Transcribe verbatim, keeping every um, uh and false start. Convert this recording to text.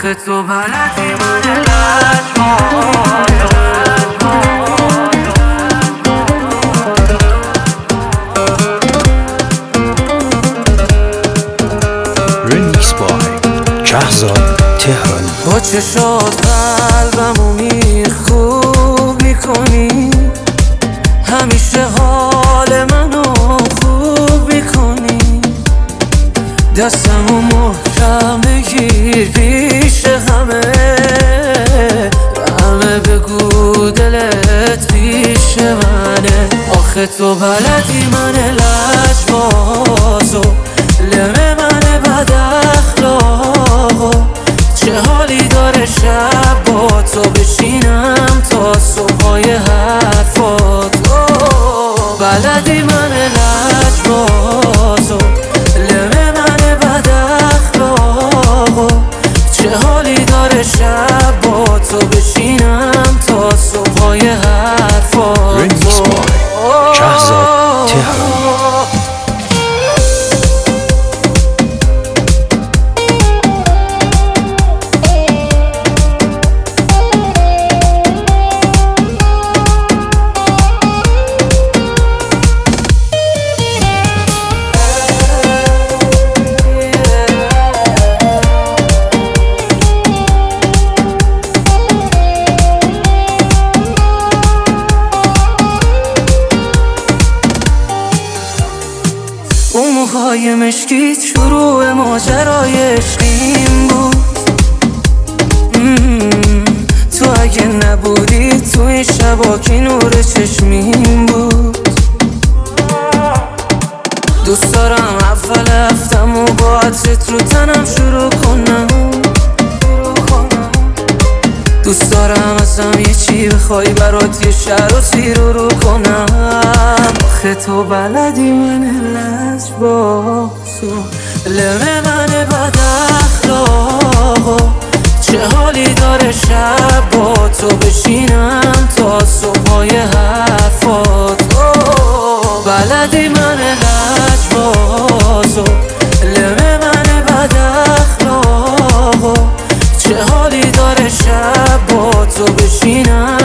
آخه تو بلدی من لجبازو Remix by شهرزاد تهرانی. با چشات قلبمو میخوب میکنی، همیشه حال منو خوب میکنی، دستمو محکم بگیر پیش همه، همه بگو دلت پیش منه. آخه تو بلدی من لجبازو، لمه من بد اخلاقو، چه حالی داره شب با تو بشینم تا صبحای حرفاتو. بلدی من لجبازو، لمه من بد اخلاقو، چه حالی داره شب با تو بشینم تا صبحای حرفاتو. Remix by شهرزاد تهرانی. اون موهای مشکیت شروع ماجرای عشقیم بود. تو اگه نبودی تو این شبا که نور چشمیم بود. دوست دارم اول هفتم و با عطرت رو تنم شروع کنم، دوست دارم ازم یه چی بخوای برات یه شهر و سی رو رو کنم. آخه تو بلدی من لجبازو، لمه من بد اخلاقو، چه حالی داره شب با تو بشینم تا صبحای حرفاتو. بلدی من لجبازو، لمه من بد اخلاقو، چه حالی داره شب با تو بشینم